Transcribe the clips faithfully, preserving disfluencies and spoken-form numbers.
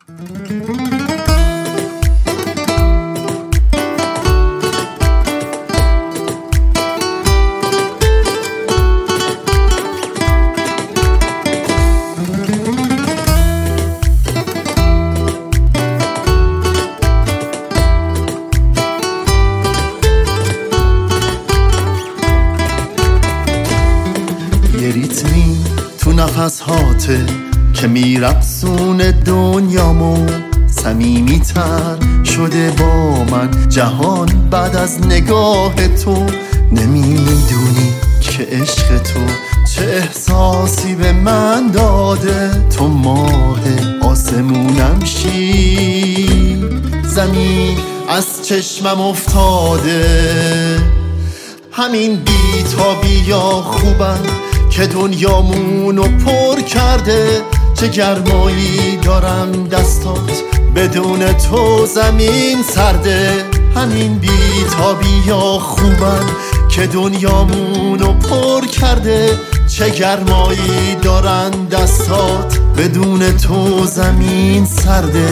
یه ریتمی تو نفس هاته که میرقصونه دنیامو، صمیمی تر شده با من جهان بعد از نگاه تو. نمیدونی که عشق تو چه احساسی به من داده، تو ماه آسمونم شی، زمین از چشمم افتاده. همین بی تا بیا خوبم که دنیامونو پر کرده، چه گرمایی دارم دستات بدون تو زمین سرده. همین بی تا بیا خوبم که دنیامونو پر کرده، چه گرمایی دارن دستات بدون تو زمین سرده.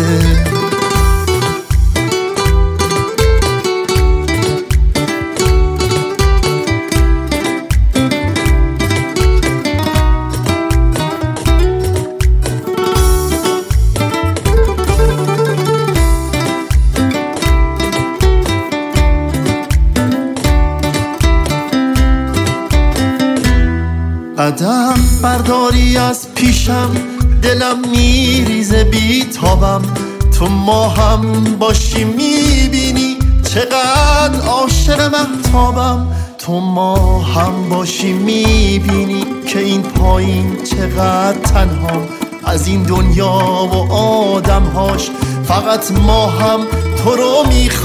قدم برداری از پیشم، دلم میریزه بی تابم. تو ما هم باشی میبینی چقدر عاشق مهتابم. تو ما هم باشی میبینی که این پایین چقدر تنها از این دنیا و آدمهاش. فقط ما هم تو رو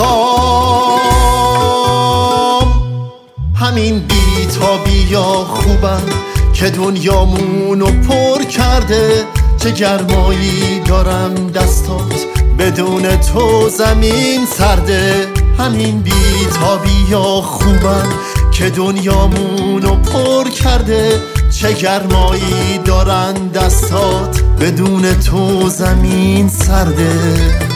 میخوام. همین بی تا بیا خوبم که دنیامونو پر کرده، چه گرمایی دارم دستات بدون تو زمین سرده. همین بی تا بیا خوبم که دنیامونو پر کرده، چه گرمایی دارن دستات بدون تو زمین سرده.